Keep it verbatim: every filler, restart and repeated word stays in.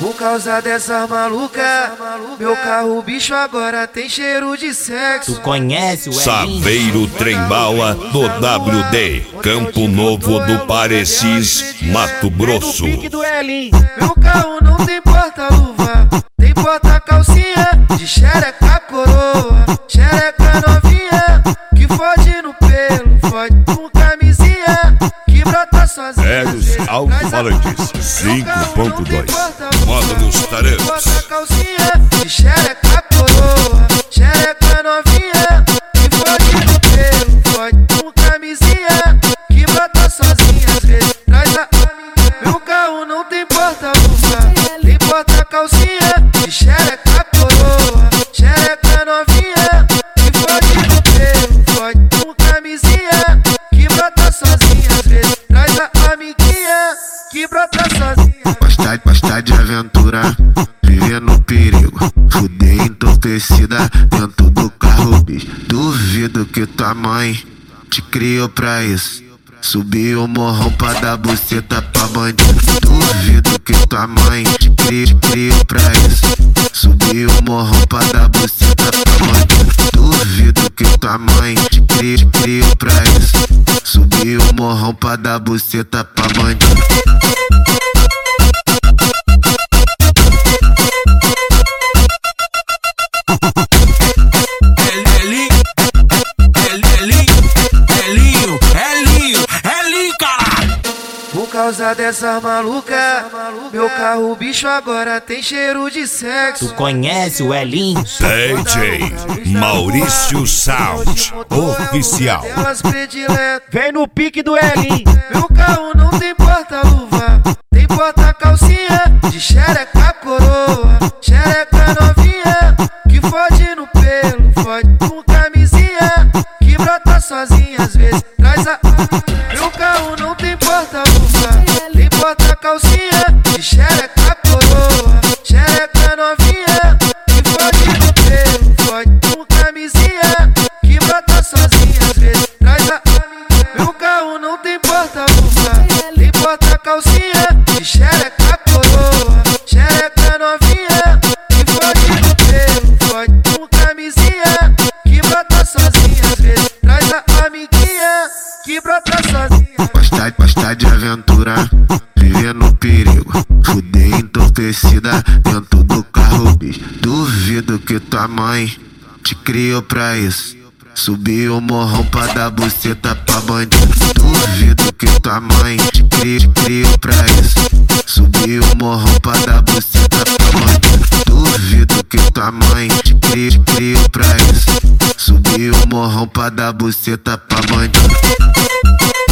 Por causa dessa maluca, meu carro bicho agora tem cheiro de sexo. Tu conhece o Saveiro Trembala do W D, Campo Novo do Parecis, Mato Grosso. Meu carro não tem porta-luva, tem porta-calcinha de xereca coroa, xereca novinha que fode no pelo, fode com camisinha que brota sozinha. Eros alto-falantes cinco ponto dois, moda dos tarefas. Porta-calcinha de xereca coroa, xereca novinha que fode no pelo, fode com camisinha que brota sozinha. Às vezes traz a meu carro não tem porta-luva, tem porta-calcinha de xereca coroa, xereca novinha que fode no pelo, fode com camisinha que brota sozinha. Às vezes traz a amiguinha que brota sozinha. Gosta, gosta de aventura, viver no perigo, fuder entorpecida dentro do carro, bicho. Duvido que tua mãe te criou pra isso. Subir o morrão pra dar buceta pra bandido. Duvido que tua mãe te criou, te criou pra isso. Subir o morrão pra dar buceta pra bandido. Duvido que tua mãe te criou, te criou pra isso. Subir o morrão pra dar buceta pra bandido. Por causa dessa maluca, meu carro bicho agora tem cheiro de sexo. Tu conhece o Elinho? D J Maurício Sound Oficial. Vem no pique do Elinho. Meu carro não tem porta-luva, tem porta-calcinha de xereca coroa, xereca novinha que fode no pelo, fode com camisinha que brota sozinha. Às vezes traz a meu carro não tem porta-luva, tem porta-calcinha de xereca coroa, xereca novinha que fode no pelo, fode com camisinha que brota sozinha. Às vezes traz a meu carro não tem porta-luva, tem porta-calcinha de xereca coroa, xereca novinha que fode no pelo, fode com camisinha que brota sozinha. Às vezes traz a amiguinha que brota sozinha. Gosta, gosta de aventura, viver no perigo, fuder entorpecida dentro do carro, bicho. Duvido que tua mãe te criou pra isso. Subir o morrão pra dar buceta pra bandido. Duvido que tua mãe te criou, te criou pra isso. Subir o morrão pra dar buceta pra bandido. Duvido que tua mãe te criou, te criou pra isso. Subir o morrão pra dar buceta pra bandido.